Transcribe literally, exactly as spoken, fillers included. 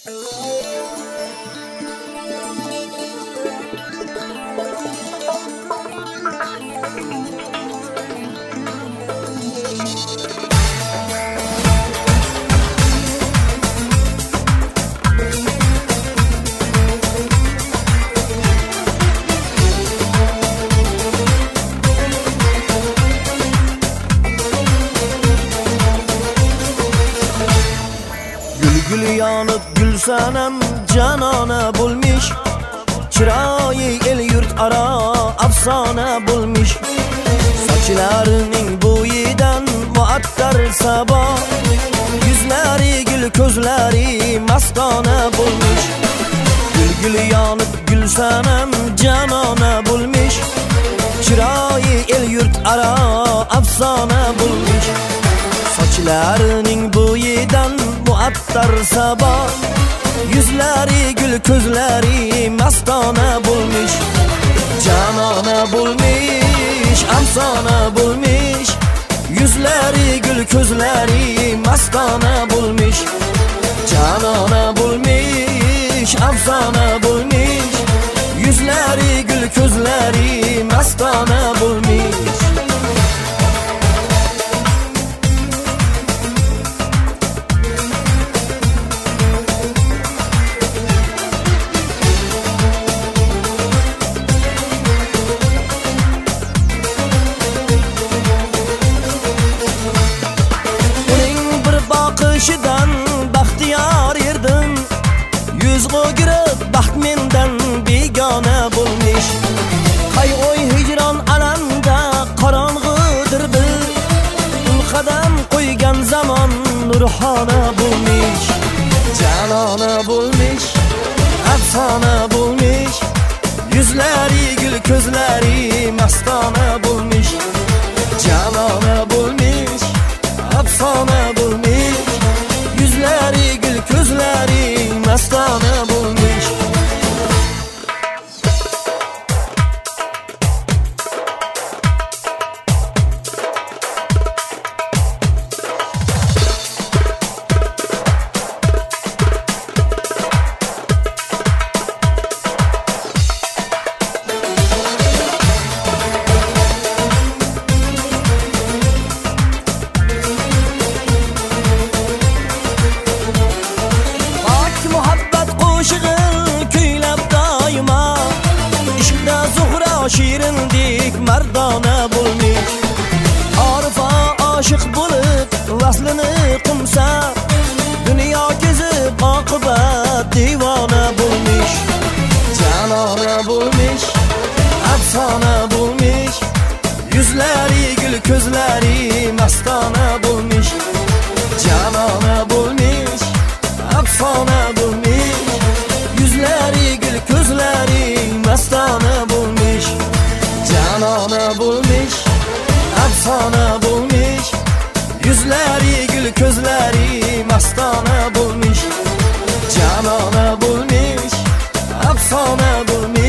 Gül yanıp gülsenem canana bulmuş, çırayı el yurt ara afsana bulmuş. Saçlarının boyundan muattar sabah, yüzleri gül közleri mastana bulmuş. Gül gül yanıp gülsenem canana bulmuş, çırayı el yurt ara afsana bulmuş. Saçlarının boyundan muattar sabah, yüzleri gül közleri mastana bulmuş. Canana bulmuş, afsana bulmuş, yüzleri gül közleri mastana bulmuş. Canana bulmuş, afsana bulmuş, yüzleri gül közleri mastana bulmuş. Bakışıdan baxtiyar yerdim, yüz girip baxt menden begona bulmuş. Qayg'oy hicron alamda qorong'idir bil, ul qadam qo'ygan zamon nurxona bulmuş. Canona bulmuş, afsona bulmuş, yüzleri gül közleri mastona bulmuş. Canona bulmuş, afsona bulmuş, yüzleri gül közleri mastana bulmuş. Şirindik mardana bulmuş. Arifa aşık bulup vaslını qumsa, dünya gezip akıbat divana bulmuş. Canana bulmuş, afsana bulmuş, yüzleri gül közleri mastana bulmuş. Canana bulmuş, afsana bulmuş, yüzleri gül közleri mastana bulmuş. Canana bulmuş, afsana bulmuş, yüzleri gül közleri mastana bulmuş. Canana bulmuş, afsana bulmuş,